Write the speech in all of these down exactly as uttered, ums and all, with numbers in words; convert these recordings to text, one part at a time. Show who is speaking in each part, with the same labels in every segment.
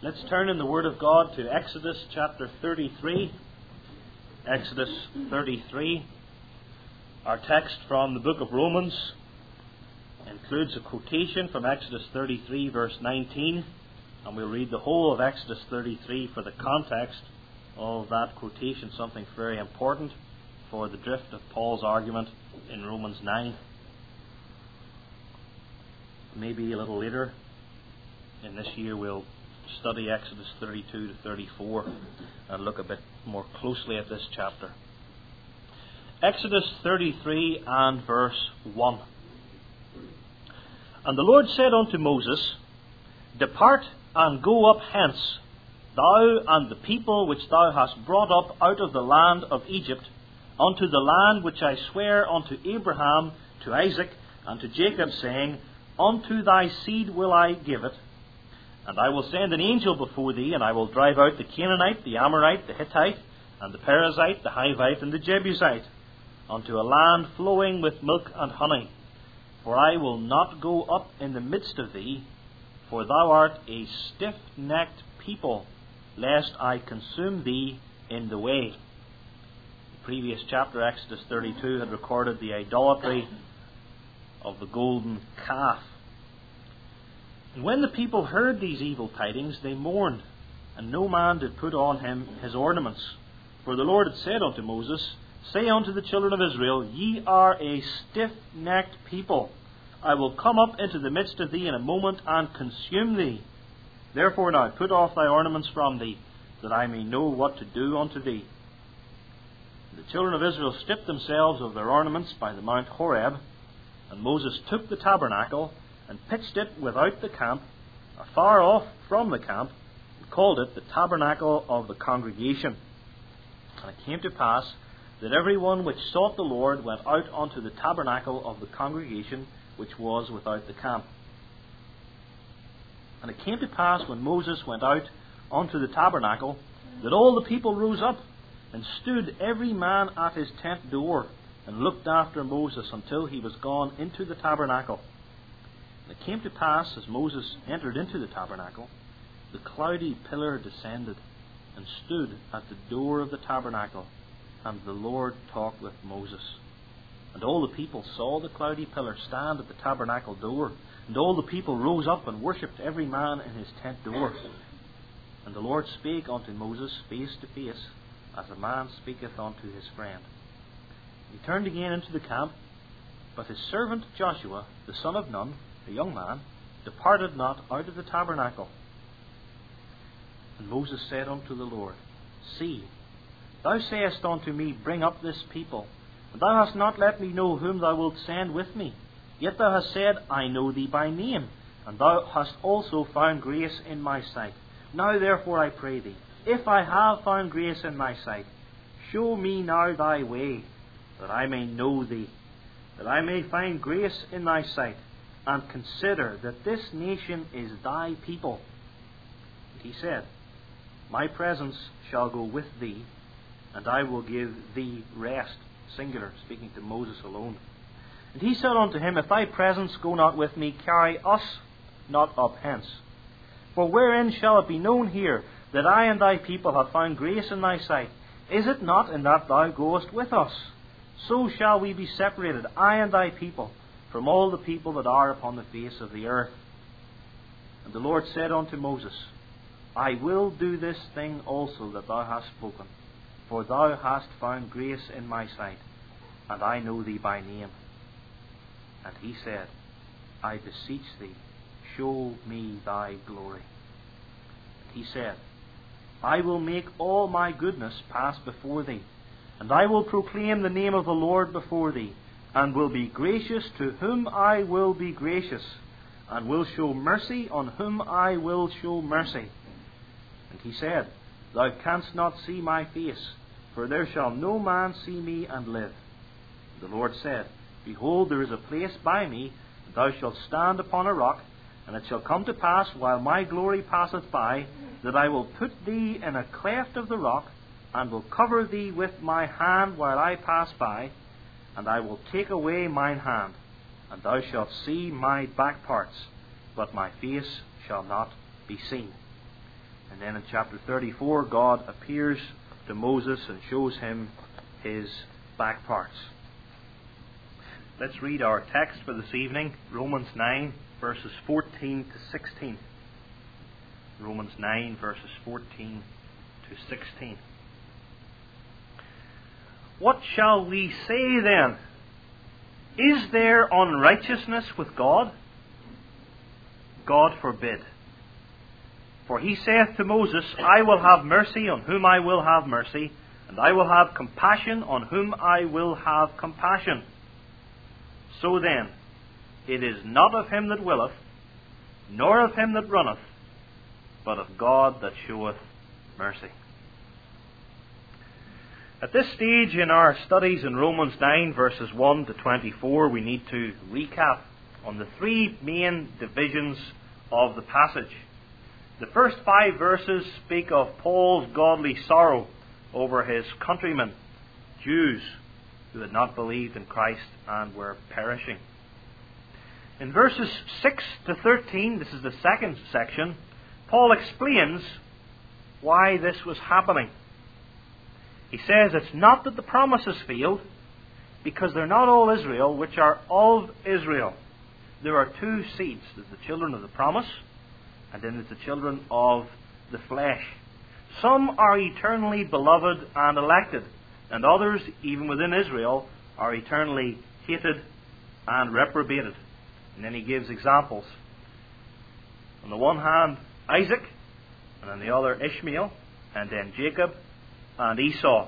Speaker 1: Let's turn in the Word of God to Exodus chapter thirty-three. Exodus thirty-three. Our text from the book of Romans includes a quotation from Exodus thirty-three verse nineteen, and we'll read the whole of Exodus thirty-three for the context of that quotation, something very important for the drift of Paul's argument in Romans nine. Maybe a little later in this year we'll study Exodus thirty-two to thirty-four and look a bit more closely at this chapter. Exodus thirty-three and verse one. And the Lord said unto Moses, Depart and go up hence, thou and the people which thou hast brought up out of the land of Egypt, unto the land which I swear unto Abraham, to Isaac, and to Jacob, saying, Unto thy seed will I give it. And I will send an angel before thee, and I will drive out the Canaanite, the Amorite, the Hittite, and the Perizzite, the Hivite, and the Jebusite, unto a land flowing with milk and honey. For I will not go up in the midst of thee, for thou art a stiff-necked people, lest I consume thee in the way. The previous chapter, Exodus thirty-two, had recorded the idolatry of the golden calf. And when the people heard these evil tidings, they mourned, and no man did put on him his ornaments. For the Lord had said unto Moses, Say unto the children of Israel, Ye are a stiff-necked people. I will come up into the midst of thee in a moment, and consume thee. Therefore now put off thy ornaments from thee, that I may know what to do unto thee. The children of Israel stripped themselves of their ornaments by the Mount Horeb, and Moses took the tabernacle, and pitched it without the camp, afar off from the camp, and called it the tabernacle of the congregation. And it came to pass that every one which sought the Lord went out unto the tabernacle of the congregation, which was without the camp. And it came to pass, when Moses went out unto the tabernacle, that all the people rose up, and stood every man at his tent door, and looked after Moses until he was gone into the tabernacle. And it came to pass, as Moses entered into the tabernacle, the cloudy pillar descended, and stood at the door of the tabernacle, and the Lord talked with Moses. And all the people saw the cloudy pillar stand at the tabernacle door, and all the people rose up and worshipped every man in his tent door. And the Lord spake unto Moses face to face, as a man speaketh unto his friend. He turned again into the camp, but his servant Joshua, the son of Nun, the young man, departed not out of the tabernacle. And Moses said unto the Lord, See, thou sayest unto me, Bring up this people, and thou hast not let me know whom thou wilt send with me. Yet thou hast said, I know thee by name, and thou hast also found grace in my sight. Now therefore I pray thee, if I have found grace in thy sight, show me now thy way, that I may know thee, that I may find grace in thy sight, and consider that this nation is thy people. And he said, My presence shall go with thee, and I will give thee rest. Singular, speaking to Moses alone. And he said unto him, If thy presence go not with me, carry us not up hence. For wherein shall it be known here that I and thy people have found grace in thy sight? Is it not in that thou goest with us? So shall we be separated, I and thy people, from all the people that are upon the face of the earth. And the Lord said unto Moses, I will do this thing also that thou hast spoken, for thou hast found grace in my sight, and I know thee by name. And he said, I beseech thee, show me thy glory. And he said, I will make all my goodness pass before thee, and I will proclaim the name of the Lord before thee, and will be gracious to whom I will be gracious, and will show mercy on whom I will show mercy. And he said, Thou canst not see my face, for there shall no man see me and live. The Lord said, Behold, there is a place by me, and thou shalt stand upon a rock, and it shall come to pass, while my glory passeth by, that I will put thee in a cleft of the rock, and will cover thee with my hand while I pass by, and I will take away mine hand, and thou shalt see my back parts, but my face shall not be seen. And then in chapter thirty-four, God appears to Moses and shows him his back parts. Let's read our text for this evening, Romans nine, verses fourteen to sixteen. Romans nine, verses fourteen to sixteen. What shall we say then? Is there unrighteousness with God? God forbid. For he saith to Moses, I will have mercy on whom I will have mercy, and I will have compassion on whom I will have compassion. So then, it is not of him that willeth, nor of him that runneth, but of God that showeth mercy. At this stage in our studies in Romans nine, verses one to twenty-four, we need to recap on the three main divisions of the passage. The first five verses speak of Paul's godly sorrow over his countrymen, Jews, who had not believed in Christ and were perishing. In verses six to thirteen, this is the second section, Paul explains why this was happening. He says it's not that the promises failed, because they're not all Israel, which are of Israel. There are two seeds. There's the children of the promise, and then there's the children of the flesh. Some are eternally beloved and elected, and others, even within Israel, are eternally hated and reprobated. And then he gives examples. On the one hand, Isaac, and on the other, Ishmael, and then Jacob and Esau.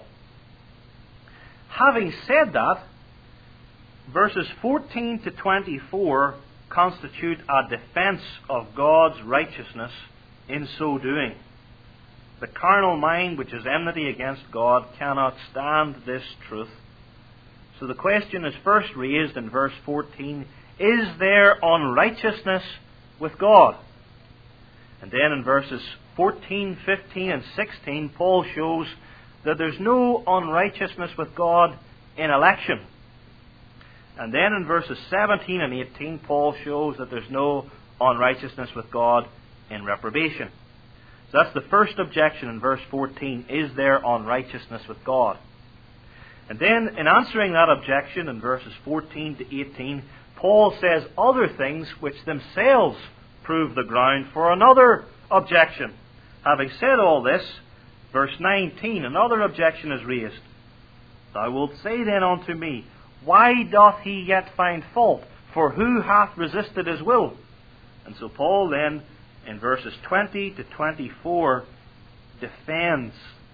Speaker 1: Having said that, verses fourteen to twenty-four constitute a defense of God's righteousness in so doing. The carnal mind, which is enmity against God, cannot stand this truth. So the question is first raised in verse fourteen, is there unrighteousness with God? And then in verses fourteen, fifteen and sixteen, Paul shows that there's no unrighteousness with God in election. And then in verses seventeen and eighteen, Paul shows that there's no unrighteousness with God in reprobation. So that's the first objection in verse fourteen. Is there unrighteousness with God? And then in answering that objection in verses fourteen to eighteen, Paul says other things which themselves prove the ground for another objection. Having said all this, verse nineteen, another objection is raised. Thou wilt say then unto me, why doth he yet find fault? For who hath resisted his will? And so Paul then, in verses twenty to twenty-four, defends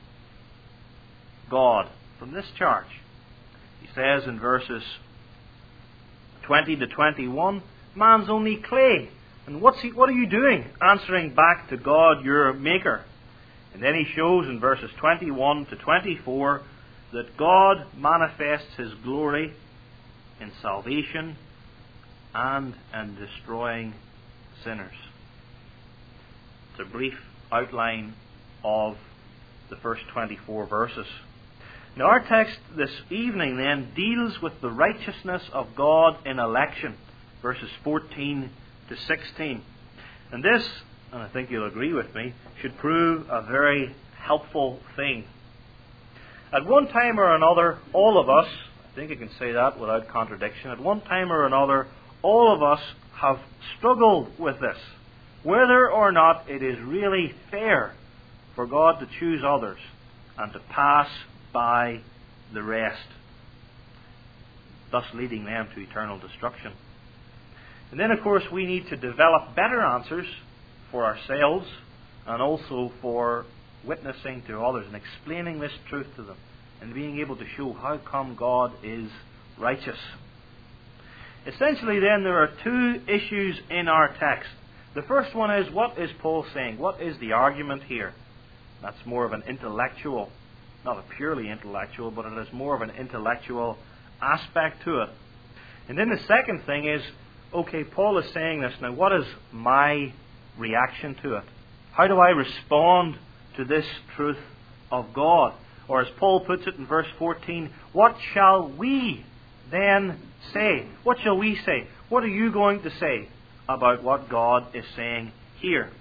Speaker 1: God from this charge. He says in verses twenty to twenty-one, man's only clay. And what's he, what are you doing? Answering back to God, your Maker. And then he shows in verses twenty-one to twenty-four that God manifests His glory in salvation and in destroying sinners. It's a brief outline of the first twenty-four verses. Now our text this evening then deals with the righteousness of God in election, verses fourteen to sixteen. And this, and I think you'll agree with me, should prove a very helpful thing. At one time or another, all of us, I think I can say that without contradiction, at one time or another, all of us have struggled with this. Whether or not it is really fair for God to choose others and to pass by the rest, thus leading them to eternal destruction. And then, of course, we need to develop better answers for ourselves and also for witnessing to others and explaining this truth to them and being able to show how come God is righteous. Essentially, then, there are two issues in our text. The first one is, what is Paul saying? What is the argument here? That's more of an intellectual, not a purely intellectual, but it has more of an intellectual aspect to it. And then the second thing is, okay, Paul is saying this. Now, what is my reaction to it? How do I respond to this truth of God? Or as Paul puts it in verse fourteen, what shall we then say? What shall we say? What are you going to say about what God is saying here?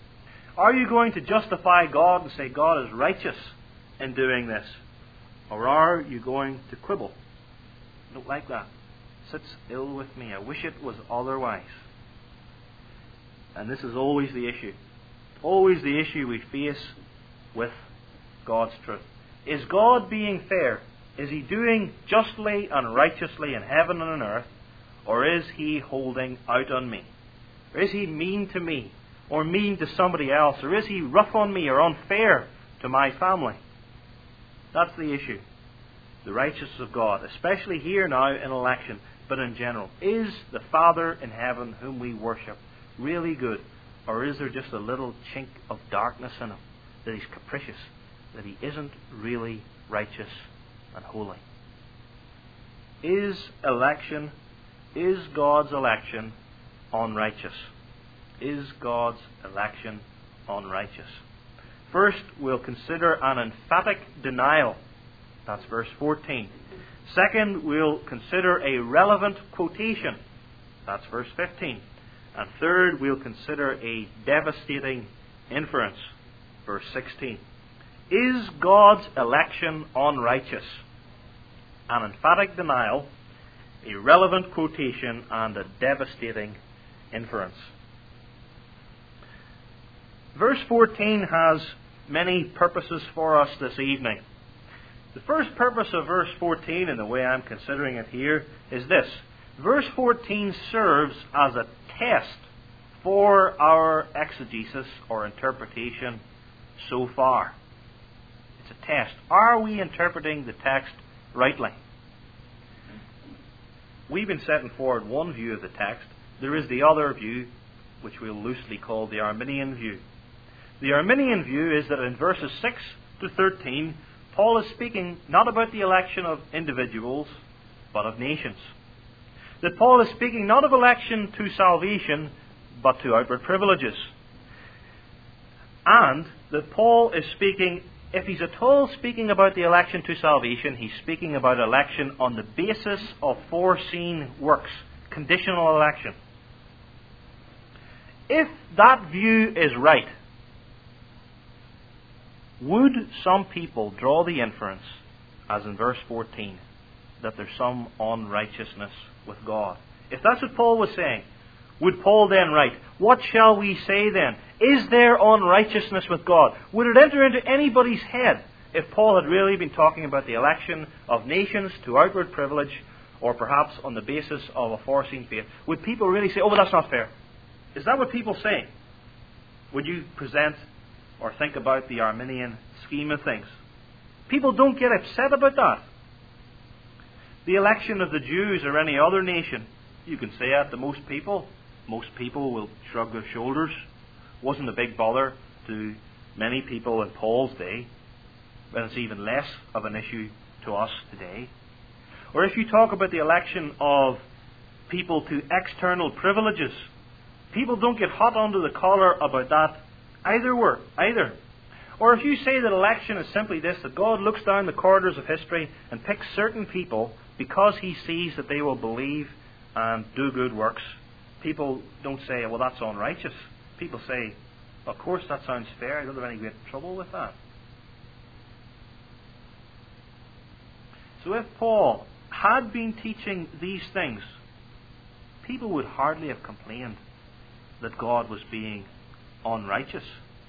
Speaker 1: Are you going to justify God and say God is righteous in doing this? Or are you going to quibble? I don't like that. It sits ill with me. I wish it was otherwise. And this is always the issue. Always the issue we face with God's truth. Is God being fair? Is He doing justly and righteously in heaven and on earth? Or is He holding out on me? Or is He mean to me? Or mean to somebody else? Or is He rough on me or unfair to my family? That's the issue. The righteousness of God, especially here now in election, but in general. Is the Father in heaven whom we worship really good? Or is there just a little chink of darkness in Him? That He's capricious? That He isn't really righteous and holy? Is election, is God's election unrighteous? Is God's election unrighteous? First, we'll consider an emphatic denial. That's verse fourteen. Second, we'll consider a relevant quotation. That's verse fifteen. And third, we'll consider a devastating inference. Verse sixteen. Is God's election unrighteous? An emphatic denial, a relevant quotation, and a devastating inference. Verse fourteen has many purposes for us this evening. The first purpose of verse fourteen, in the way I'm considering it here, is this. Verse fourteen serves as a test for our exegesis or interpretation so far. It's a test. Are we interpreting the text rightly? We've been setting forward one view of the text. There is the other view, which we'll loosely call the Arminian view. The Arminian view is that in verses six to thirteen, Paul is speaking not about the election of individuals, but of nations. That Paul is speaking not of election to salvation, but to outward privileges. And that Paul is speaking, if he's at all speaking about the election to salvation, he's speaking about election on the basis of foreseen works, conditional election. If that view is right, would some people draw the inference, as in verse fourteen, that there's some unrighteousness with God? If that's what Paul was saying, would Paul then write, what shall we say then? Is there unrighteousness with God? Would it enter into anybody's head if Paul had really been talking about the election of nations to outward privilege, or perhaps on the basis of a foreseen faith? Would people really say, oh, but that's not fair? Is that what people say? Would you present or think about the Arminian scheme of things? People don't get upset about that. The election of the Jews or any other nation, you can say that to most people. Most people will shrug their shoulders. Wasn't a big bother to many people in Paul's day, and it's even less of an issue to us today. Or if you talk about the election of people to external privileges, people don't get hot under the collar about that either were, either. Or if you say that election is simply this, that God looks down the corridors of history and picks certain people because He sees that they will believe and do good works, people don't say, well, that's unrighteous. People say, of course that sounds fair. I don't have any great trouble with that. So if Paul had been teaching these things, people would hardly have complained that God was being unrighteous.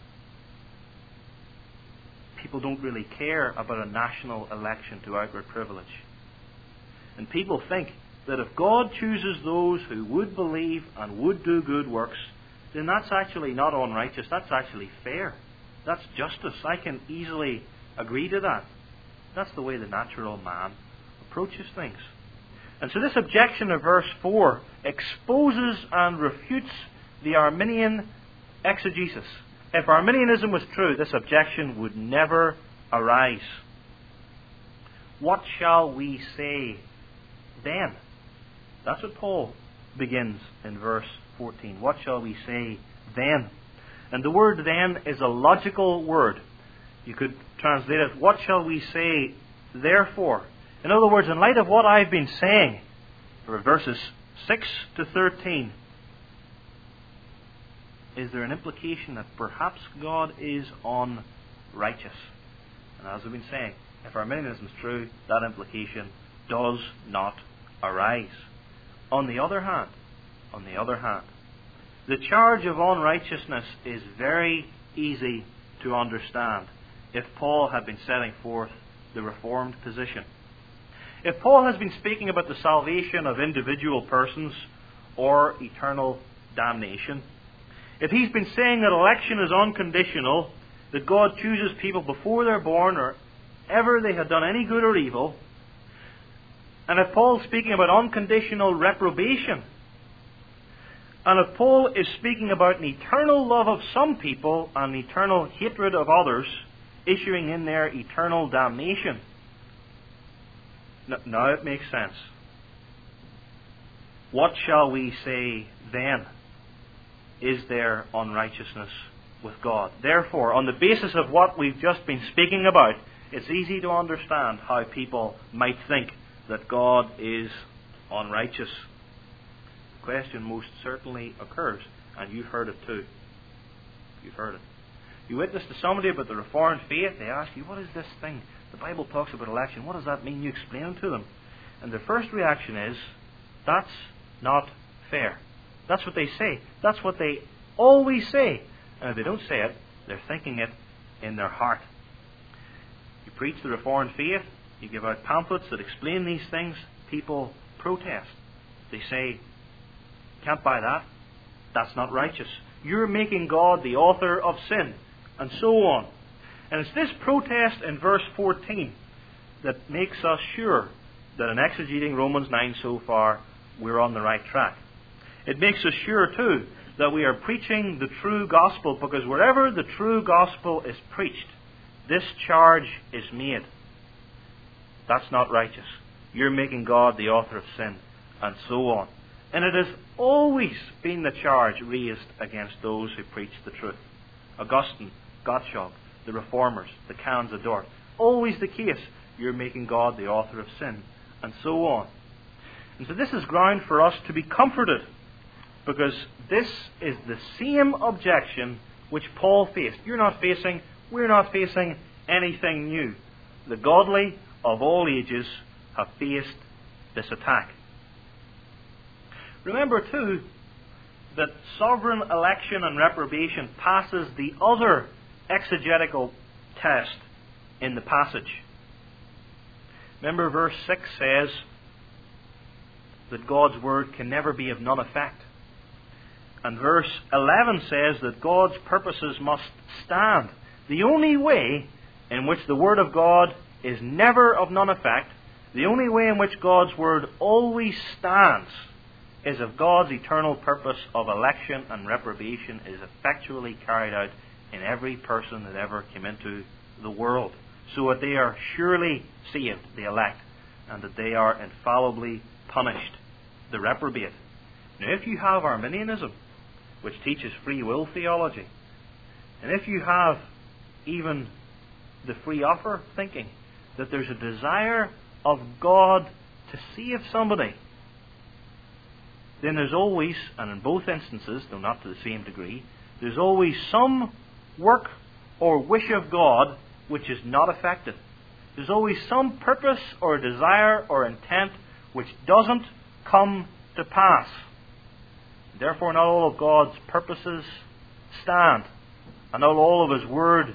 Speaker 1: People don't really care about a national election to outward privilege. And people think that if God chooses those who would believe and would do good works, then that's actually not unrighteous, that's actually fair. That's justice. I can easily agree to that. That's the way the natural man approaches things. And so this objection of verse four exposes and refutes the Arminian exegesis. If Arminianism was true, this objection would never arise. What shall we say then? That's what Paul begins in verse fourteen. What shall we say then? And the word then is a logical word. You could translate it, what shall we say therefore? In other words, in light of what I've been saying, for verses six to thirteen, is there an implication that perhaps God is unrighteous? And as we've been saying, if Arminianism is true, that implication does not arise. On the other hand, on the other hand, the charge of unrighteousness is very easy to understand if Paul had been setting forth the Reformed position. If Paul has been speaking about the salvation of individual persons or eternal damnation, if he's been saying that election is unconditional, that God chooses people before they're born or ever they had done any good or evil, and if Paul's speaking about unconditional reprobation, and if Paul is speaking about an eternal love of some people and eternal hatred of others, issuing in their eternal damnation, now it makes sense. What shall we say then? Is there unrighteousness with God? Therefore, on the basis of what we've just been speaking about, it's easy to understand how people might think that God is unrighteous. The question most certainly occurs, and you've heard it too. You've heard it. You witness to somebody about the Reformed faith, they ask you, what is this thing? The Bible talks about election. What does that mean? You explain it to them. And their first reaction is, that's not fair. That's what they say. That's what they always say. And if they don't say it, they're thinking it in their heart. You preach the Reformed faith, you give out pamphlets that explain these things, people protest. They say, can't buy that. That's not righteous. You're making God the author of sin. And so on. And it's this protest in verse fourteen that makes us sure that in exegeting Romans nine so far, we're on the right track. It makes us sure, too, that we are preaching the true gospel, because wherever the true gospel is preached, this charge is made. That's not righteous. You're making God the author of sin, and so on. And it has always been the charge raised against those who preach the truth. Augustine, Gottschalk, the Reformers, the Canons of Dort. Always the case. You're making God the author of sin, and so on. And so this is ground for us to be comforted, because this is the same objection which Paul faced. You're not facing, we're not facing anything new. The godly of all ages have faced this attack. Remember, too, that sovereign election and reprobation passes the other exegetical test in the passage. Remember, verse six says that God's word can never be of none effect. And verse eleven says that God's purposes must stand. The only way in which the word of God is never of none effect, the only way in which God's word always stands, is if God's eternal purpose of election and reprobation is effectually carried out in every person that ever came into the world, so that they are surely saved, the elect, and that they are infallibly punished, the reprobate. Now, if you have Arminianism, which teaches free will theology, and if you have even the free offer thinking that there's a desire of God to save somebody, then there's always, and in both instances, though not to the same degree, there's always some work or wish of God which is not effective. There's always some purpose or desire or intent which doesn't come to pass. Therefore, not all of God's purposes stand, and not all of His Word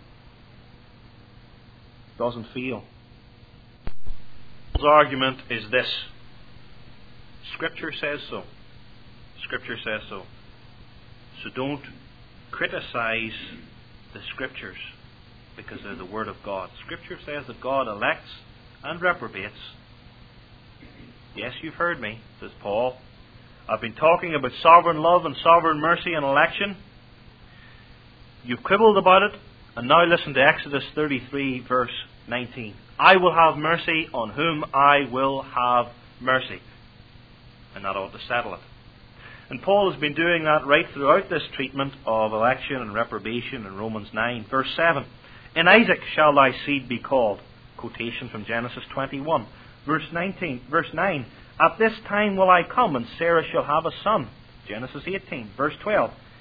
Speaker 1: doesn't fail. Paul's argument is this: Scripture says so. Scripture says so. So don't criticize the Scriptures, because they're the Word of God. Scripture says that God elects and reprobates. Yes, you've heard me, says Paul. I've been talking about sovereign love and sovereign mercy and election. You've quibbled about it, and now listen to Exodus thirty-three, verse nineteen. I will have mercy on whom I will have mercy. And that ought to settle it. And Paul has been doing that right throughout this treatment of election and reprobation in Romans nine. Verse seven. In Isaac shall thy seed be called. Quotation from Genesis twenty-one. Verse nineteen, verse nine. At this time will I come, and Sarah shall have a son. Genesis eighteen. Verse twelve.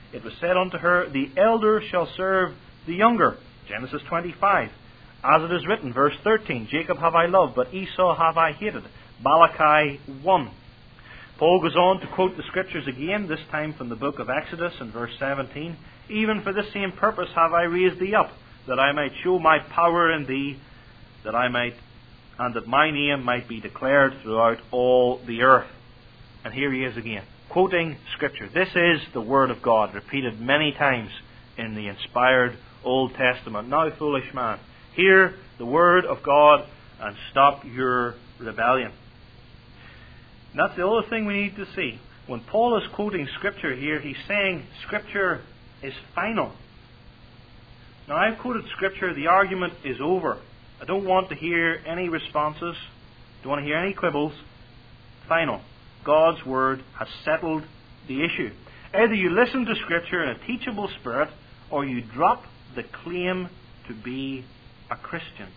Speaker 1: It was said unto her, The elder shall serve the younger. Genesis twenty-five. As it is written, verse thirteen, Jacob have I loved, but Esau have I hated. Malachi one. Paul goes on to quote the Scriptures again, this time from the book of Exodus in verse seventeen. Even for this same purpose have I raised thee up, that I might show my power in thee, that I might, and that my name might be declared throughout all the earth. And here he is again, quoting Scripture. This is the Word of God, repeated many times in the inspired Old Testament. Now, foolish man, hear the Word of God and stop your rebellion. And that's the other thing we need to see. When Paul is quoting Scripture here, he's saying Scripture is final. Now, I've quoted Scripture. The argument is over. I don't want to hear any responses. Don't want to hear any quibbles. Final. God's Word has settled the issue. Either you listen to Scripture in a teachable spirit, or you drop the claim to be a Christian.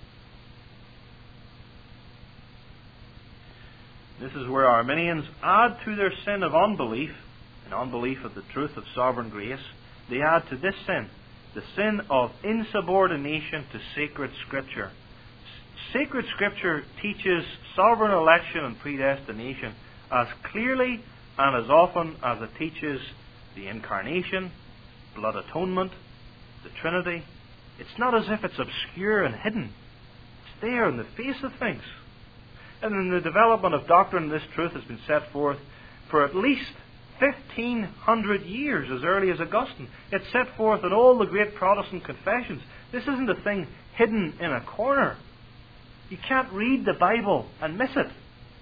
Speaker 1: This is where Arminians add to their sin of unbelief, and unbelief of the truth of sovereign grace, they add to this sin, the sin of insubordination to sacred Scripture. Sacred Scripture teaches sovereign election and predestination as clearly and as often as it teaches the Incarnation, blood atonement, the Trinity. It's not as if it's obscure and hidden. It's there in the face of things. And in the development of doctrine, this truth has been set forth for at least fifteen hundred years, as early as Augustine. It's set forth in all the great Protestant confessions. This isn't a thing hidden in a corner. You can't read the Bible and miss it.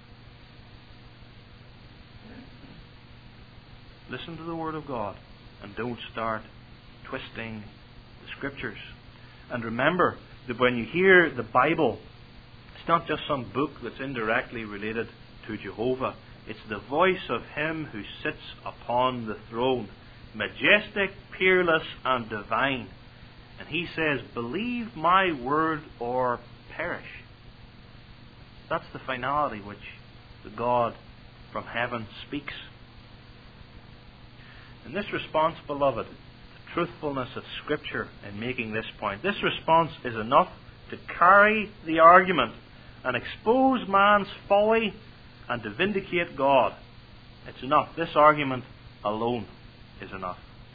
Speaker 1: Listen to the Word of God and don't start twisting the Scriptures. And remember that when you hear the Bible, it's not just some book that's indirectly related to Jehovah. It's the voice of Him who sits upon the throne, majestic, peerless, and divine. And He says, believe my word or perish. That's the finality which the God from heaven speaks. In this response, beloved, the truthfulness of Scripture in making this point, this response is enough to carry the argument and expose man's folly and to vindicate God. It's enough. This argument alone is enough.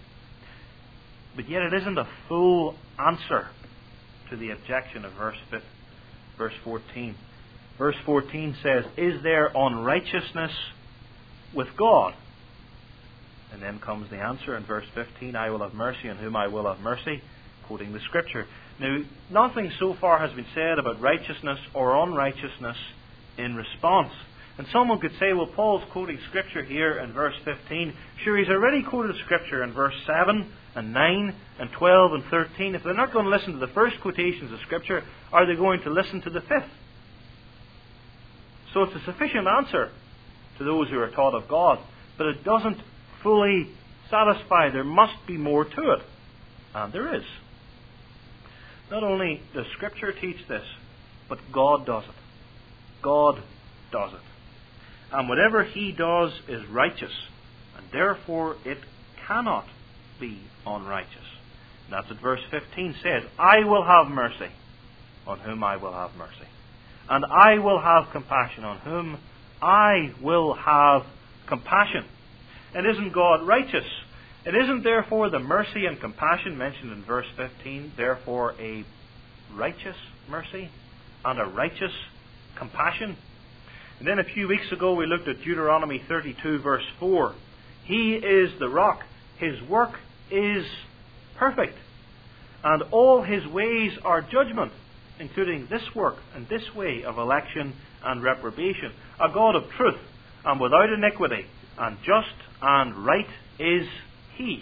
Speaker 1: But yet it isn't a full answer to the objection of verse fifth, verse fourteen. Verse fourteen says, is there unrighteousness with God? And then comes the answer in verse fifteen, I will have mercy on whom I will have mercy, quoting the Scripture. Now, nothing so far has been said about righteousness or unrighteousness in response. And someone could say, well, Paul's quoting Scripture here in verse fifteen. Sure, he's already quoted Scripture in verse seven and nine and twelve and thirteen. If they're not going to listen to the first quotations of Scripture, are they going to listen to the fifth? So it's a sufficient answer to those who are taught of God, but it doesn't fully satisfy. There must be more to it. And there is. Not only does Scripture teach this, but God does it. God does it. And whatever He does is righteous, and therefore it cannot be unrighteous. And that's what verse fifteen says. I will have mercy on whom I will have mercy. And I will have compassion on whom I will have compassion. And isn't God righteous? It isn't therefore the mercy and compassion mentioned in verse fifteen, therefore a righteous mercy and a righteous compassion. And then a few weeks ago we looked at Deuteronomy thirty-two verse four. He is the rock. His work is perfect. And all His ways are judgment, including this work and this way of election and reprobation. A God of truth and without iniquity, and just and right is He.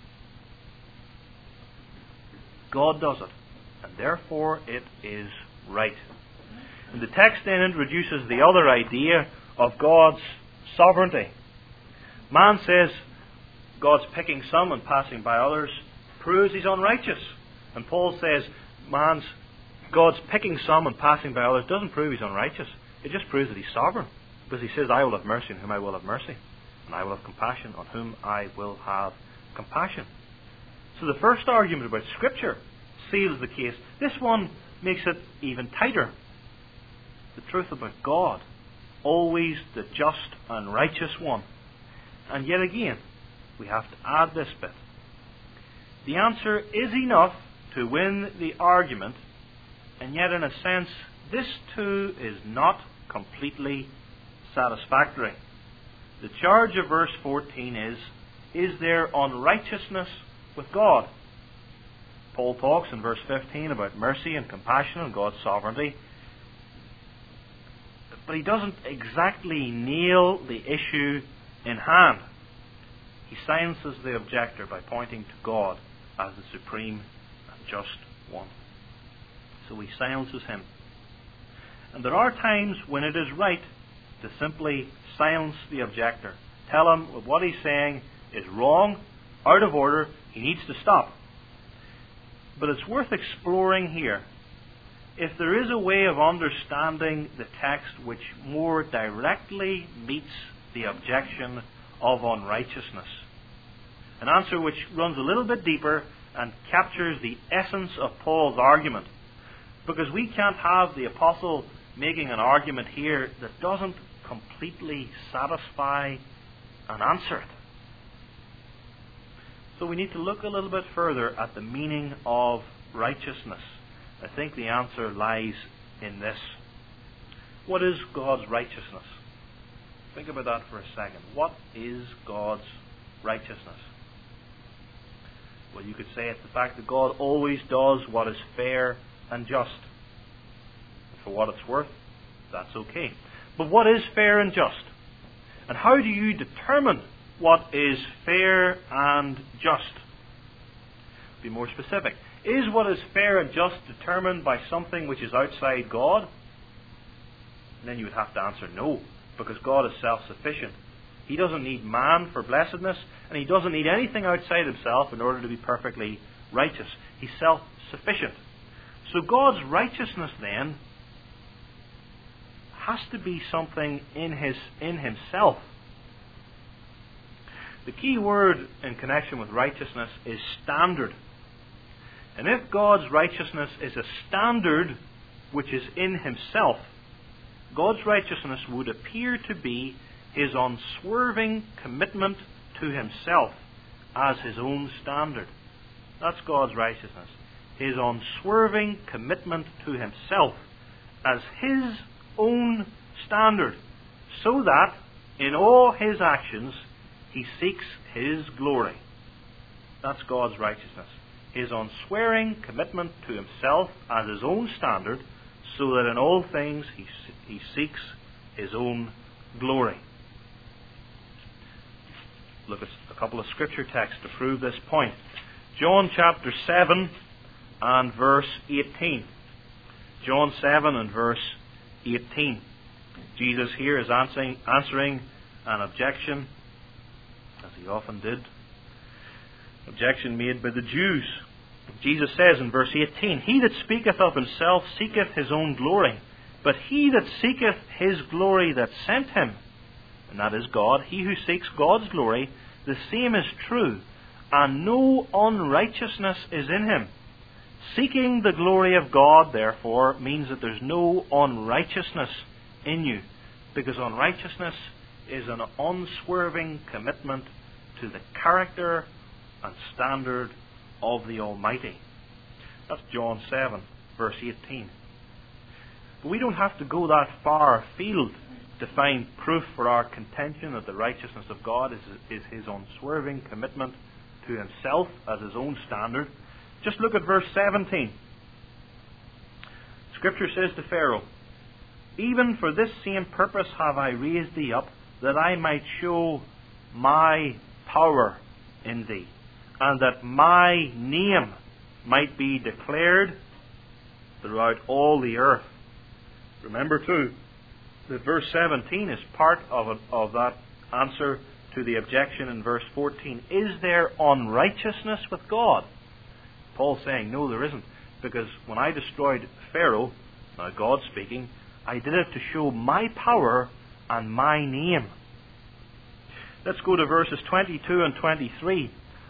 Speaker 1: God does it, and therefore it is right. And the text then introduces the other idea of God's sovereignty. Man says God's picking some and passing by others proves He's unrighteous. And Paul says man's God's picking some and passing by others doesn't prove He's unrighteous. It just proves that He's sovereign. Because He says, I will have mercy on whom I will have mercy, and I will have compassion on whom I will have compassion. So the first argument about Scripture seals the case. This one makes it even tighter. The truth about God, always the just and righteous one. And yet again, we have to add this bit. The answer is enough to win the argument, and yet in a sense, this too is not completely satisfactory. The charge of verse fourteen is, is there unrighteousness with God? Paul talks in verse fifteen about mercy and compassion and God's sovereignty, but he doesn't exactly nail the issue in hand. He silences the objector by pointing to God as the supreme and just one. So he silences him. And there are times when it is right to simply silence the objector. Tell him that what he's saying is wrong, out of order, he needs to stop. But it's worth exploring here if there is a way of understanding the text which more directly meets the objection of unrighteousness. An answer which runs a little bit deeper and captures the essence of Paul's argument. Because we can't have the apostle making an argument here that doesn't completely satisfy and answer it. So we need to look a little bit further at the meaning of righteousness. I think the answer lies in this. What is God's righteousness? Think about that for a second. What is God's righteousness? Well, you could say it's the fact that God always does what is fair and just. For what it's worth, that's okay. But what is fair and just? And how do you determine what is fair and just? Be more specific. Is what is fair and just determined by something which is outside God? And then you would have to answer no, because God is self-sufficient. He doesn't need man for blessedness, and He doesn't need anything outside Himself in order to be perfectly righteous. He's self-sufficient. So God's righteousness then has to be something in his in Himself. The key word in connection with righteousness is standard. And if God's righteousness is a standard which is in Himself, God's righteousness would appear to be His unswerving commitment to Himself as His own standard. That's God's righteousness. His unswerving commitment to Himself as His own standard, so that in all His actions He seeks His glory. That's God's righteousness. His unswearing commitment to Himself as His own standard, so that in all things He, he seeks His own glory. Look at a couple of scripture texts to prove this point. John chapter seven and verse eighteen. John seven and verse eighteen. Jesus here is answering, answering an objection, as He often did. Objection made by the Jews. Jesus says in verse eighteen, He that speaketh of himself seeketh his own glory, but he that seeketh his glory that sent him, and that is God, he who seeks God's glory, the same is true, and no unrighteousness is in him. Seeking the glory of God, therefore, means that there's no unrighteousness in you, because unrighteousness is an unswerving commitment to the character and standard of the Almighty. That's John seven, verse eighteen. But we don't have to go that far afield to find proof for our contention that the righteousness of God is, is His unswerving commitment to Himself as His own standard. Just look at verse seventeen. Scripture says to Pharaoh, Even for this same purpose have I raised thee up, that I might show my power in thee, and that my name might be declared throughout all the earth. Remember too, that verse seventeen is part of, a, of that answer to the objection in verse fourteen. Is there unrighteousness with God? Paul's saying, no, there isn't. Because when I destroyed Pharaoh, now God speaking, I did it to show my power and my name. Let's go to verses twenty-two and twenty-three.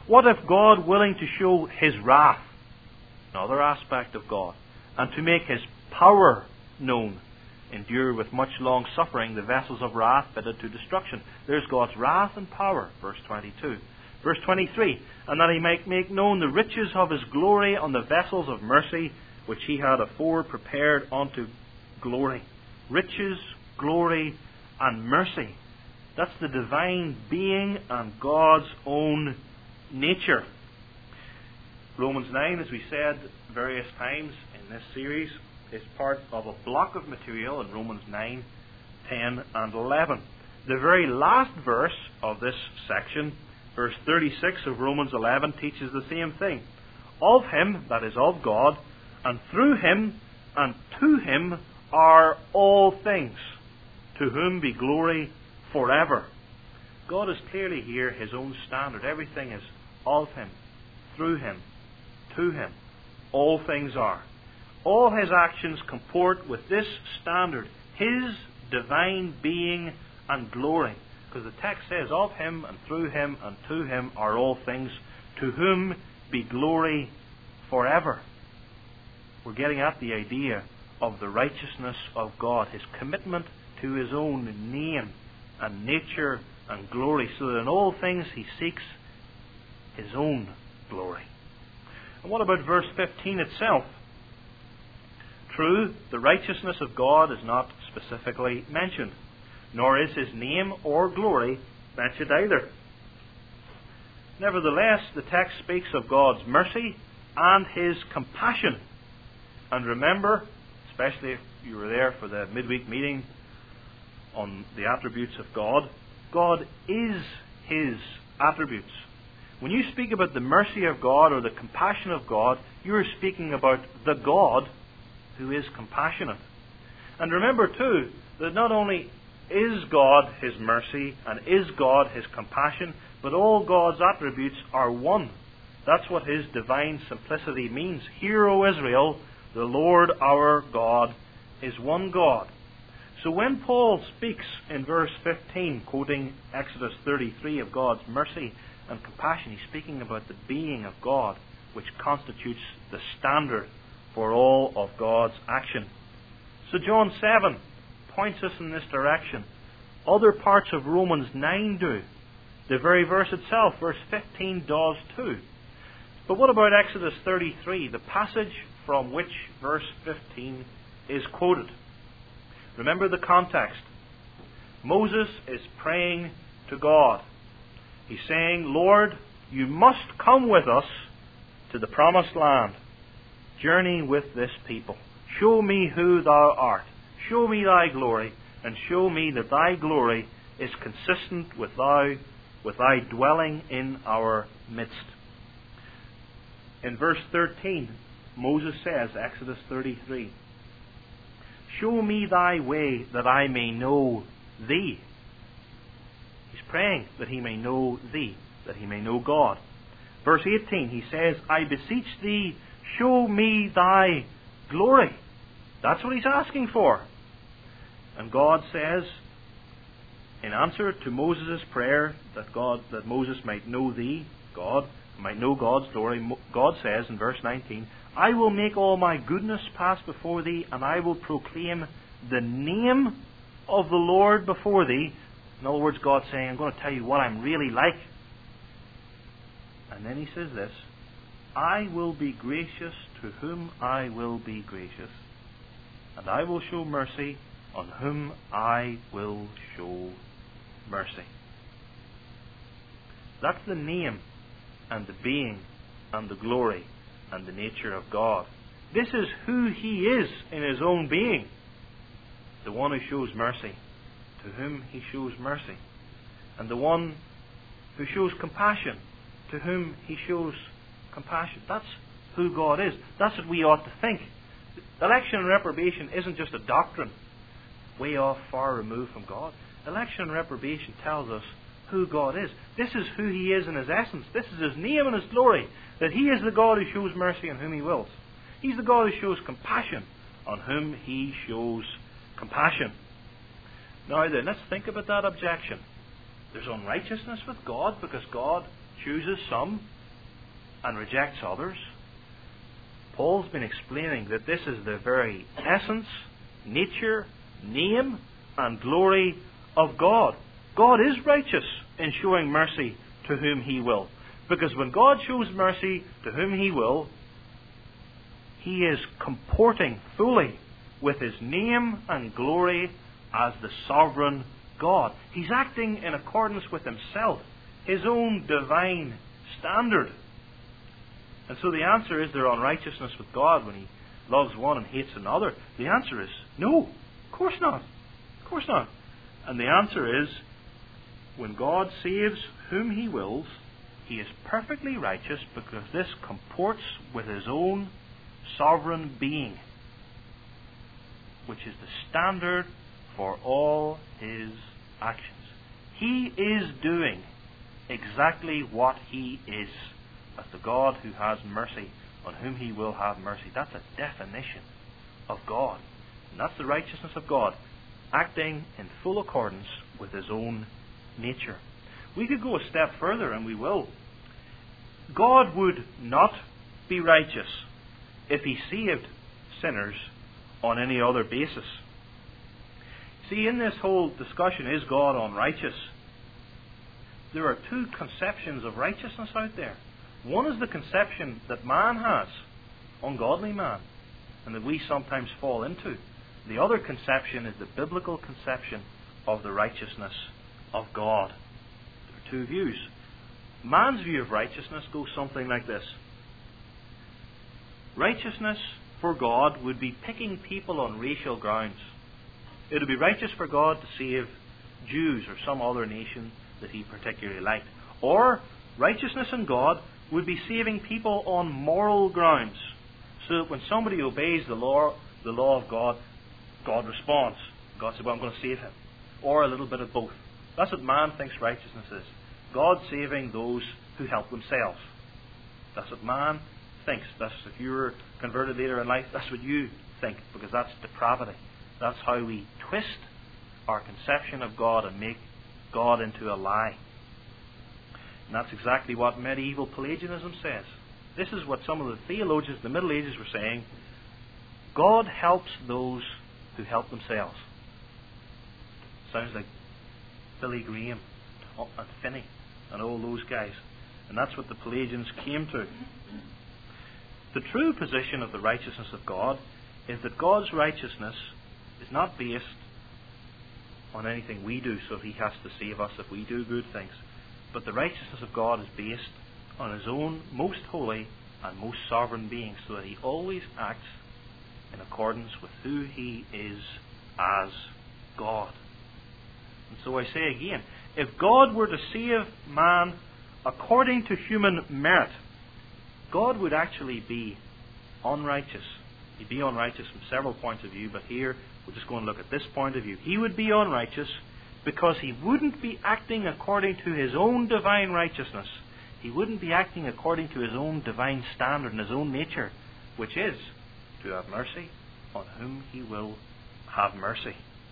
Speaker 1: What if God, willing to show His wrath, another aspect of God, and to make His power known, endure with much long suffering the vessels of wrath fitted to destruction? There's God's wrath and power, verse twenty-two. Verse twenty-three, and that He might make known the riches of His glory on the vessels of mercy, which He had afore prepared unto glory. Riches, glory, and mercy. That's the divine being and God's own nature. Romans nine, as we said various times in this series, is part of a block of material in Romans nine, ten, and eleven. The very last verse of this section, verse thirty-six of Romans eleven, teaches the same thing. Of Him, that is of God, and through Him, and to Him are all things, to whom be glory forever. God is clearly here His own standard. Everything is of Him, through Him, to Him. All things are. All His actions comport with this standard, His divine being and glory. Because the text says, of Him and through Him and to Him are all things, to whom be glory forever. We're getting at the idea of the righteousness of God, His commitment to His own name and nature and glory, so that in all things He seeks His own glory. And what about verse fifteen itself? True, the righteousness of God is not specifically mentioned, nor is His name or glory mentioned either. Nevertheless, the text speaks of God's mercy and His compassion. And remember, especially if you were there for the midweek meeting on the attributes of God, God is His attributes. When you speak about the mercy of God or the compassion of God, you are speaking about the God who is compassionate. And remember too, that not only is God His mercy and is God His compassion, but all God's attributes are one. That's what His divine simplicity means. Hear, O Israel, the Lord our God is one God. So when Paul speaks in verse fifteen, quoting Exodus thirty-three, of God's mercy and compassion, he's speaking about the being of God, which constitutes the standard for all of God's action. So John seven points us in this direction. Other parts of Romans nine do. The very verse itself, verse fifteen, does too. But what about Exodus thirty-three, the passage from which verse fifteen is quoted? Remember the context. Moses is praying to God. He's saying, Lord, you must come with us to the promised land. Journey with this people. Show me who thou art. Show me thy glory, and show me that thy glory is consistent with thou, with thy dwelling in our midst. In verse thirteen, Moses says, Exodus thirty-three, show me thy way that I may know thee. He's praying that he may know thee, that he may know God. Verse eighteen, he says, I beseech thee, show me thy glory. That's what he's asking for. And God says, in answer to Moses' prayer, that God, that Moses might know thee, God, might know God's glory, God says in verse nineteen, I will make all my goodness pass before thee, and I will proclaim the name of the Lord before thee. In other words, God's saying, I'm going to tell you what I'm really like. And then he says this, I will be gracious to whom I will be gracious, and I will show mercy on whom I will show mercy. That's the name and the being and the glory and the nature of God. This is who He is in His own being. The one who shows mercy, to whom He shows mercy. And the one who shows compassion, to whom He shows compassion. That's who God is. That's what we ought to think. Election and reprobation isn't just a doctrine way off, far removed from God. Election and reprobation tells us who God is. This is who He is in His essence. This is His name and His glory. That He is the God who shows mercy on whom He wills. He's the God who shows compassion on whom He shows compassion. Now then, let's think about that objection. There's unrighteousness with God because God chooses some and rejects others. Paul's been explaining that this is the very essence, nature, name, and glory of God. God is righteous in showing mercy to whom He will. Because when God shows mercy to whom He will, He is comporting fully with His name and glory as the sovereign God. He's acting in accordance with Himself, His own divine standard. And so the answer is there unrighteousness with God when He loves one and hates another? The answer is no. Of course not. Of course not. And the answer is, when God saves whom He wills, He is perfectly righteous because this comports with His own sovereign being, which is the standard for all His actions. He is doing exactly what He is, as the God who has mercy on whom He will have mercy. That's a definition of God. And that's the righteousness of God, acting in full accordance with His own nature. We could go a step further, and we will. God would not be righteous if He saved sinners on any other basis. See, in this whole discussion, is God unrighteous? There are two conceptions of righteousness out there. One is the conception that man has, ungodly man, and that we sometimes fall into. The other conception is the biblical conception of the righteousness of God. There are two views. Man's view of righteousness goes something like this. Righteousness for God would be picking people on racial grounds. It would be righteous for God to save Jews or some other nation that He particularly liked. Or righteousness in God would be saving people on moral grounds, so that when somebody obeys the law, the law of God, God responds. God says, well, I'm going to save him. Or a little bit of both. That's what man thinks righteousness is. God saving those who help themselves. That's what man thinks. That's, if you were converted later in life, that's what you think, because that's depravity. That's how we twist our conception of God and make God into a lie. And that's exactly what medieval Pelagianism says. This is what some of the theologians of the Middle Ages were saying. God helps those who help themselves. Sounds like Billy Graham and Finney and all those guys. And that's what the Pelagians came to. The true position of the righteousness of God is that God's righteousness is not based on anything we do, so He has to save us if we do good things. But the righteousness of God is based on His own most holy and most sovereign being, so that He always acts in accordance with who He is as God. And so I say again, if God were to save man according to human merit, God would actually be unrighteous. He'd be unrighteous from several points of view, but here we're just going to look at this point of view. He would be unrighteous because He wouldn't be acting according to His own divine righteousness. He wouldn't be acting according to His own divine standard and His own nature, which is to have mercy on whom He will have mercy.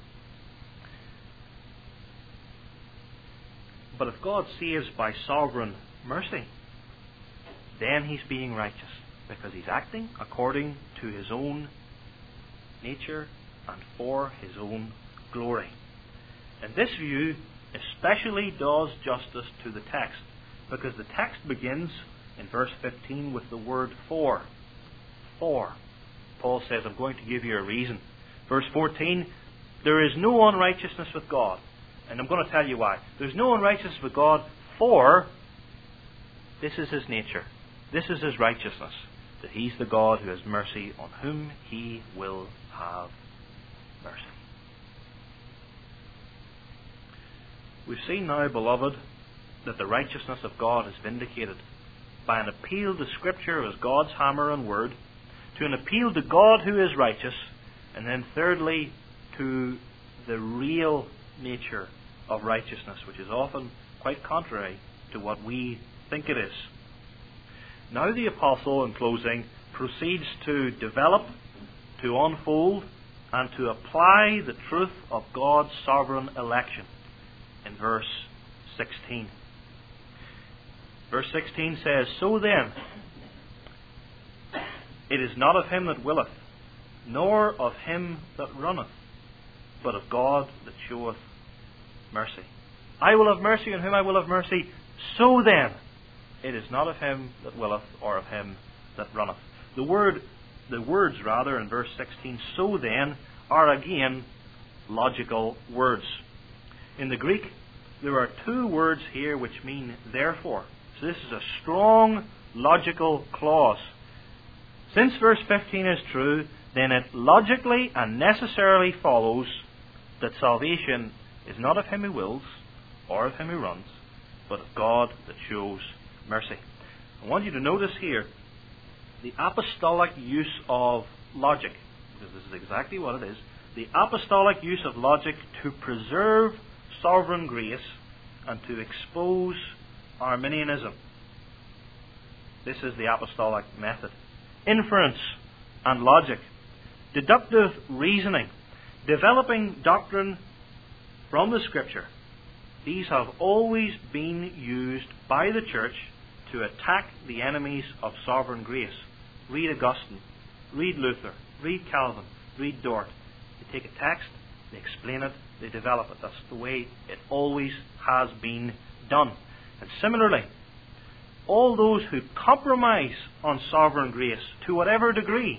Speaker 1: But if God saves by sovereign mercy, then He's being righteous, because He's acting according to His own nature and for His own glory. And this view especially does justice to the text, because the text begins in verse fifteen with the word for. For. Paul says, I'm going to give you a reason. Verse fourteen, there is no unrighteousness with God. And I'm going to tell you why. There's no unrighteousness with God, for this is His nature. This is His righteousness, that He's the God who has mercy on whom He will have mercy. We've seen now, beloved, that the righteousness of God is vindicated by an appeal to Scripture as God's hammer and word, to an appeal to God who is righteous, and then thirdly, to the real nature of righteousness, which is often quite contrary to what we think it is. Now the Apostle, in closing, proceeds to develop, to unfold, and to apply the truth of God's sovereign election in verse sixteen. Verse sixteen says, so then, It is not of him that willeth, nor of him that runneth, but of God that showeth mercy. I will have mercy on whom I will have mercy. So then, it is not of him that willeth, or of him that runneth. The word, the words rather, in verse sixteen, so then, are again logical words. In the Greek, there are two words here which mean therefore. So this is a strong logical clause. Since verse fifteen is true, then it logically and necessarily follows that salvation is not of him who wills or of him who runs, but of God that shows mercy. I want you to notice here the apostolic use of logic, because this is exactly what it is. The apostolic use of logic to preserve sovereign grace and to expose Arminianism. This is the apostolic method. Inference and logic, deductive reasoning, developing doctrine from the Scripture. These have always been used by the church to attack the enemies of sovereign grace. Read Augustine, read Luther, read Calvin, read Dort. They take a text, they explain it, they develop it. That's the way it always has been done. And similarly, all those who compromise on sovereign grace to whatever degree,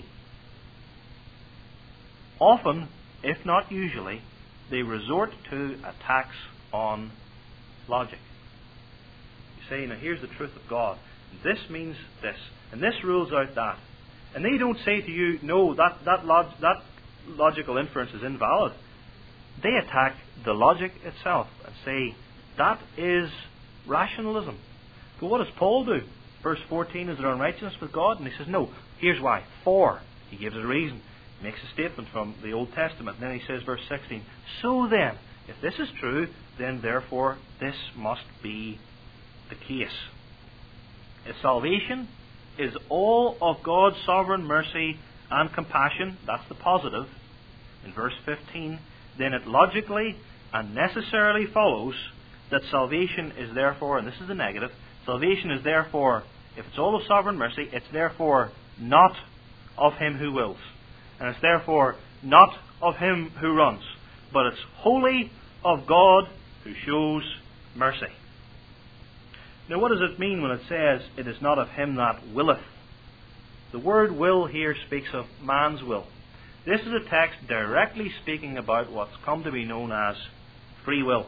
Speaker 1: often, if not usually, they resort to attacks on logic. You say, now here's the truth of God. This means this, and this rules out that. And they don't say to you, no, that, that, log, that logical inference is invalid. They attack the logic itself and say, that is rationalism. But what does Paul do? Verse fourteen, is there unrighteousness with God? And he says, no. Here's why. For. He gives a reason. He makes a statement from the Old Testament. And then he says, verse sixteen, so then, if this is true, then therefore this must be the case. If salvation is all of God's sovereign mercy and compassion, that's the positive, in verse fifteen, then it logically and necessarily follows that salvation is therefore, and this is the negative, salvation is therefore, if it's all of sovereign mercy, it's therefore not of him who wills. And it's therefore not of him who runs. But it's wholly of God who shows mercy. Now what does it mean when it says, it is not of him that willeth? The word will here speaks of man's will. This is a text directly speaking about what's come to be known as free will.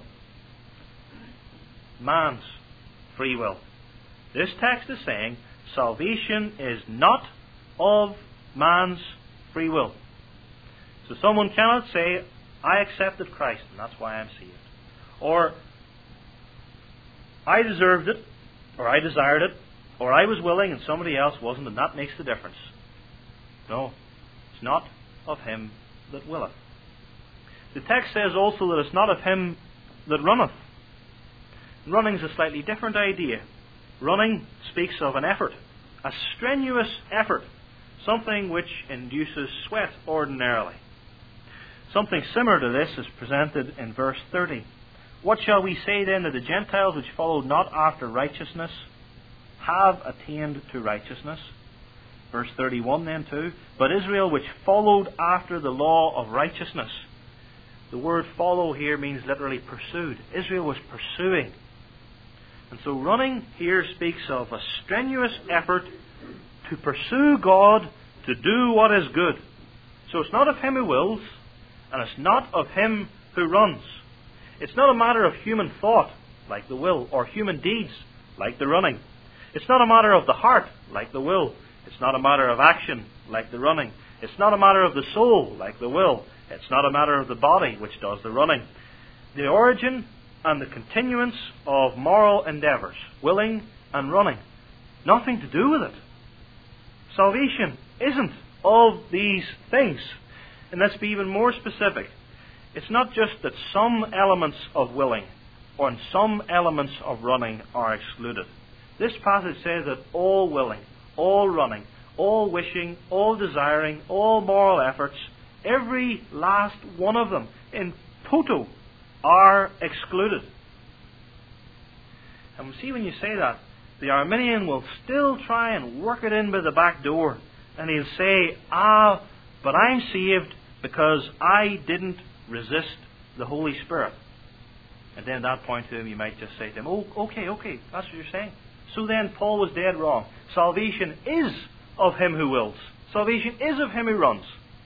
Speaker 1: Man's free will. This text is saying salvation is not of man's free will. So someone cannot say, I accepted Christ and that's why I'm saved. Or, I deserved it, or I desired it, or I was willing and somebody else wasn't, and that makes the difference. No, it's not of him that willeth. The text says also that it's not of him that runneth. Running is a slightly different idea. Running speaks of an effort, a strenuous effort, something which induces sweat ordinarily. Something similar to this is presented in verse thirty. What shall we say then that the Gentiles which followed not after righteousness have attained to righteousness? Verse thirty-one then too. But Israel which followed after the law of righteousness. The word follow here means literally pursued. Israel was pursuing. And so running here speaks of a strenuous effort to pursue God, to do what is good. So it's not of him who wills, and it's not of him who runs. It's not a matter of human thought, like the will, or human deeds, like the running. It's not a matter of the heart, like the will. It's not a matter of action, like the running. It's not a matter of the soul, like the will. It's not a matter of the body, which does the running. The origin and the continuance of moral endeavours, willing and running, nothing to do with it. Salvation isn't of these things. And let's be even more specific. It's not just that some elements of willing or some elements of running are excluded. This passage says that all willing, all running, all wishing, all desiring, all moral efforts, every last one of them in toto are excluded. And we see when you say that, the Arminian will still try and work it in by the back door And he'll say, ah, but I'm saved because I didn't resist the Holy Spirit. And then at that point to him, you might just say to him, oh, okay, okay, that's what you're saying. So then Paul was dead wrong. Salvation is of him who wills. Salvation is of him who runs.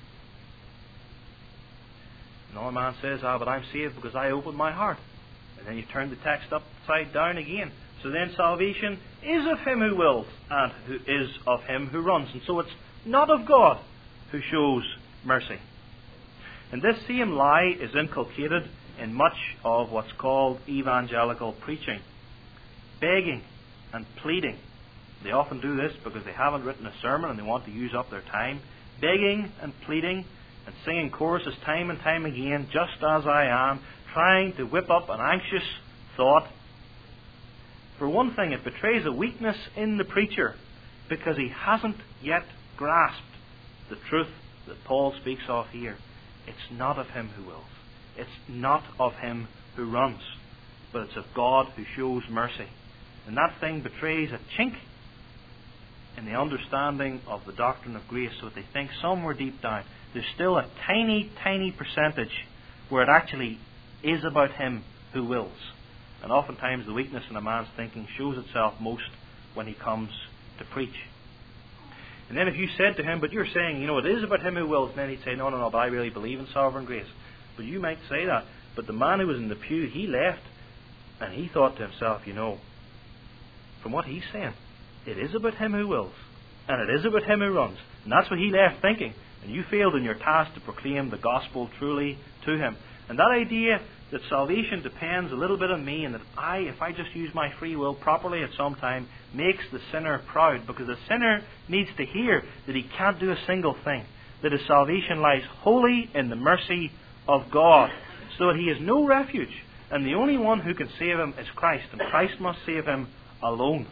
Speaker 1: Another man says, ah, but I'm saved because I opened my heart. And then you turn the text upside down again. So then salvation is of him who wills and who is of him who runs. And so it's not of God who shows mercy. And this same lie is inculcated in much of what's called evangelical preaching. Begging and pleading. They often do this because they haven't written a sermon and they want to use up their time. Begging and pleading and singing choruses time and time again, just as I am, trying to whip up an anxious thought. For one thing, it betrays a weakness in the preacher because he hasn't yet grasped the truth that Paul speaks of here. It's not of him who wills. It's not of him who runs. But it's of God who shows mercy. And that thing betrays a chink in the understanding of the doctrine of grace, so that they think somewhere deep down there's still a tiny, tiny percentage where it actually is about him who wills. And oftentimes the weakness in a man's thinking shows itself most when he comes to preach. And then if you said to him, but you're saying, you know, it is about him who wills, and then he'd say, no, no, no, but I really believe in sovereign grace. But you might say that. But the man who was in the pew, he left, and he thought to himself, you know, from what he's saying, it is about him who wills, and it is about him who runs. And that's what he left thinking. And you failed in your task to proclaim the gospel truly to him. And that idea that salvation depends a little bit on me, and that I, if I just use my free will properly at some time, makes the sinner proud. Because the sinner needs to hear that he can't do a single thing. That his salvation lies wholly in the mercy of God. So that he has no refuge. And the only one who can save him is Christ. And Christ must save him alone.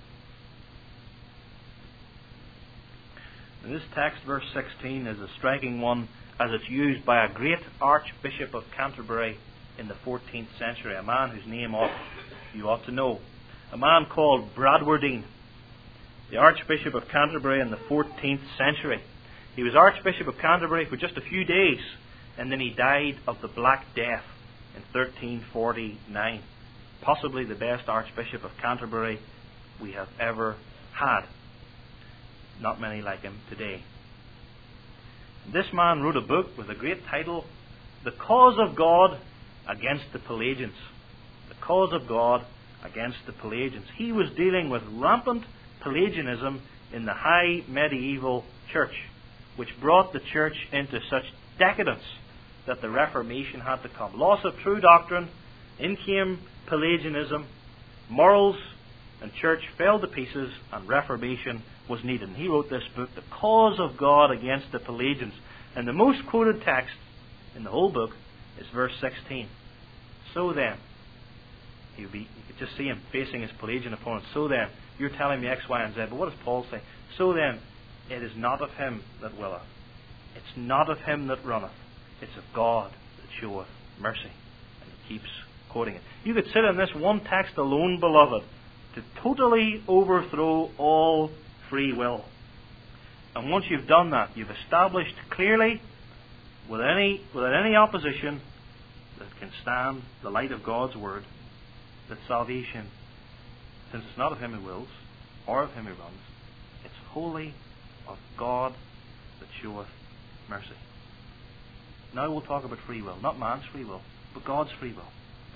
Speaker 1: And this text, verse sixteen, is a striking one as it's used by a great Archbishop of Canterbury in the fourteenth century, a man whose name ought, you ought to know, a man called Bradwardine, the Archbishop of Canterbury in the fourteenth century. He was Archbishop of Canterbury for just a few days, and then he died of the Black Death in thirteen forty-nine. Possibly the best Archbishop of Canterbury we have ever had. Not many like him today. This man wrote a book with a great title, The Cause of God Against the Pelagians. The Cause of God Against the Pelagians. He was dealing with rampant Pelagianism in the high medieval church, which brought the church into such decadence that the Reformation had to come. Loss of true doctrine, in came Pelagianism, morals and church fell to pieces, and Reformation was needed. And he wrote this book, The Cause of God Against the Pelagians. And the most quoted text in the whole book is verse sixteen. So then, he would be, you could just see him facing his Pelagian opponents. So then, you're telling me X, Y, and Z. But what does Paul say? So then, it is not of him that willeth. It's not of him that runneth. It's of God that showeth mercy. And he keeps quoting it. You could sit in this one text alone, beloved, to totally overthrow all free will. And once you've done that, you've established clearly, without any, without any opposition that can stand the light of God's Word, that salvation, since it's not of him who wills, or of him who runs, it's wholly of God that showeth mercy. Now we'll talk about free will. Not man's free will, but God's free will.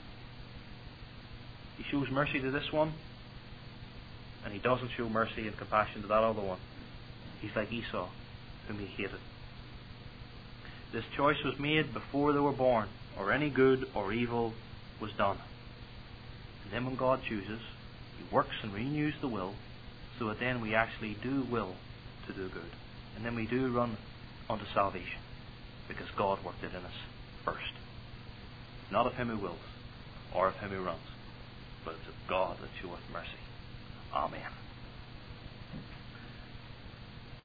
Speaker 1: He shows mercy to this one, and he doesn't show mercy and compassion to that other one. He's like Esau, whom he hated. This choice was made before they were born, or any good or evil was done. And then when God chooses, he works and renews the will, so that then we actually do will to do good. And then we do run unto salvation, because God worked it in us first. Not of him who wills, or of him who runs, but it's of God that showeth mercy. Amen.